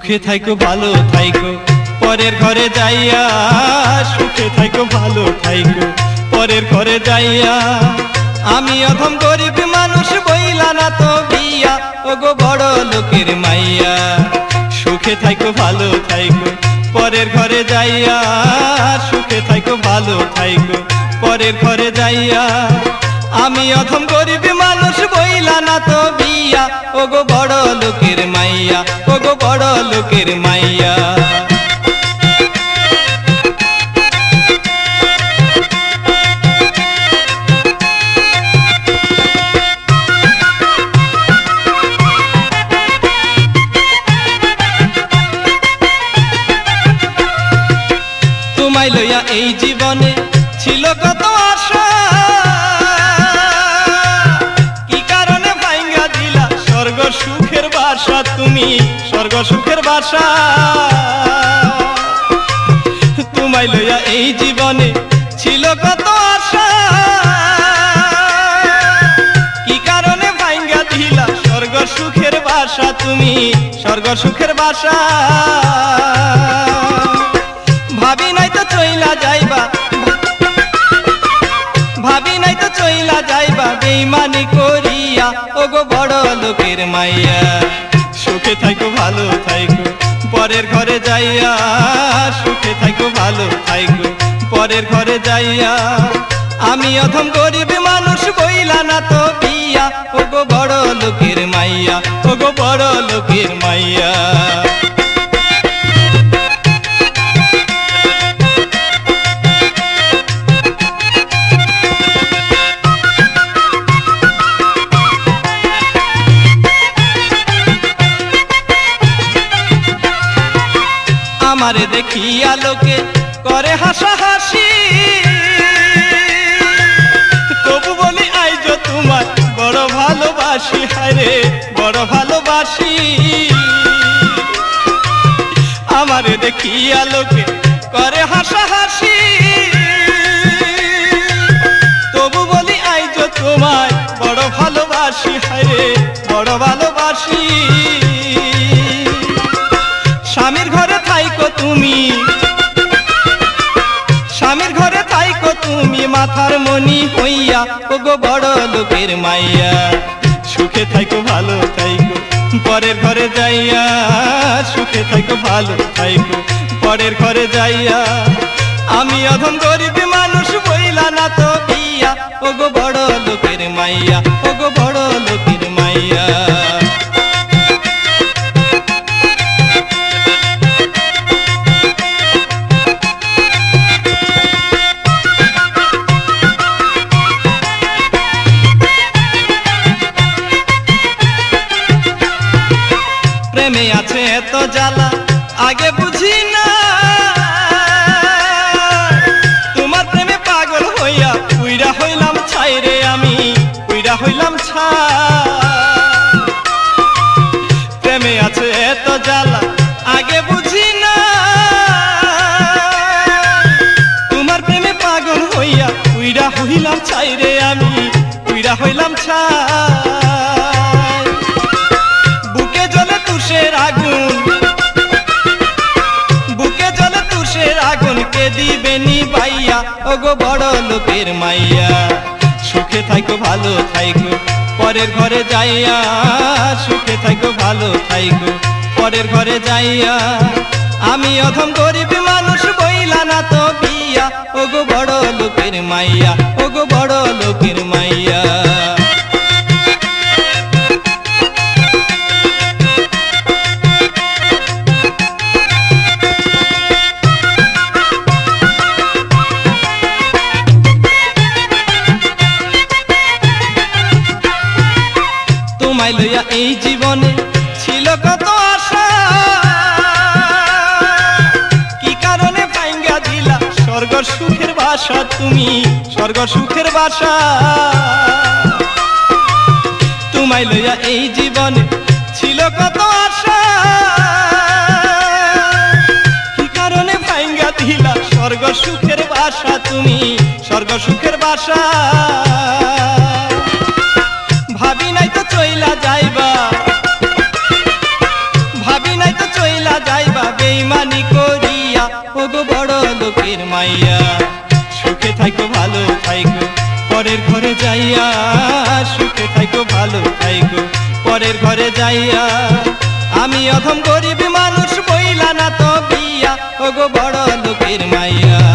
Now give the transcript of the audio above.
সুখে থাইকো ভালো থাইকো পরের ঘরে যাইয়া, সুখে থাইকো ভালো থাইকো পরের ঘরে যাইয়া। আমি অধম গরিব মানুষ বইলা না তো বিয়া, ওগো বড় লোকের মাইয়া। সুখে থাইকো ভালো থাইকো পরের ঘরে যাইয়া, সুখে থাইকো ভালো থাইকো পরের ঘরে যাইয়া। আমি অধম গরিব মানুষ বইলা না তো বিয়া, ওগো বড় লোকের মাইয়া, ওগো বড় লোকের মাইয়া। তোমায় লইয়া এই জীবনে ছিল কত আশা, কি কারণে ভাঙ্গা দিলা স্বর্গ সুখের বাসা তুমি, স্বর্গ সুখের বাসা। তোমায় লইয়া এই জীবনে ছিল কত আশা, কি কারণে ভাঙ্গা দিলা স্বর্গ সুখের বাসা তুমি, স্বর্গ সুখের বাসা। ভাবি নাই তো চইলা যাইবা, ভাবি নাই তো চইলা যাইবা বেইমানি করিয়া, ওগো বড় লোকের মাইয়া। সুখে থাইকো ভালো থাইকো পরের ঘরে যাইয়া, সুখে থাইকো ভালো থাইকো পরের ঘরে যাইয়া। আমি অধম গরিব মানুষ বইলা না তো বিয়া, ওগো বড় লোকের মাইয়া, ওগো বড় লোকের মাইয়া। আমারে দেখিয়া লোকে করে হাসাহাসি, তবু বলি আইজ তোমার বড় ভালোবাসি, হায়রে বড় ভালোবাসি। আমারে দেখিয়া লোকে করে হাসাহাসি, তবু বলি আইজ তোমায় বড় ভালোবাসি, হায়রে বড় ভালোবাসি। স্বামীর ঘরে থাইকো তুমি, স্বামীর ঘরে থাইকো তুমি মাথার মনি হইয়া, ওগো বড় লোকের মাইয়া। সুখে থাইকো ভালো থাইকো পরের ঘরে যাইয়া, সুখে থাইকো ভালো থাইকো পরের ঘরে যাইয়া। আমি অধম গরিব মানুষ বইলা না তো বিয়া, ওগো বড় লোকের মাইয়া, ওগো বড় লোকের মাইয়া। প্রেমে আছে এত জ্বালা আগে বুঝি না, তোমার প্রেমে পাগল হইয়া পুইরা হইলাম ছাই রে, আমি পুইরা হইলাম ছাই। প্রেমে আছে এত জ্বালা আগে বুঝি না, তোমার প্রেমে পাগল হইয়া পুইরা হইলাম ছাই রে, আমি পুইরা হইলাম ছাই। আগুন বুকে জ্বলে তুষের আগুন কে দিবে নিভাইয়া, ওগো বড় লোকের মাইয়া। সুখে থাইকো ভালো থাইকো পরের ঘরে যাইয়া, সুখে থাইকো ভালো থাইকো পরের ঘরে যাইয়া। আমি অধম গরিব মানুষ বইলা না তো বিয়া, ওগো বড় লোকের মাইয়া, ওগো বড় লোকের মাইয়া। তোমায় লইয়া এই জীবনে ছিল কত আশা, কি কারণে ভাঙ্গা দিলা স্বর্গ সুখের বাসা তুমি, স্বর্গ সুখের বাসা। তোমায় লইয়া এই জীবনে ছিল কত আশা, কি কারণে ভাঙ্গা দিলা স্বর্গ সুখের বাসা তুমি, স্বর্গ সুখের বাসা। ভাবি নাই তো চইলা যাইবা, ভাবি নাই তো চইলা বেইমানি করিয়া ওগো বড় লোকের মাইয়া সুখে থাইকো ভালো থাইকো পরের ঘরে যাইয়া সুখে থাইকো ভালো থাইকো পরের ঘরে যাইয়া আমি অধম গরিব মানুষ বইলা না তো বিয়া ওগো বড় লোকের মাইয়া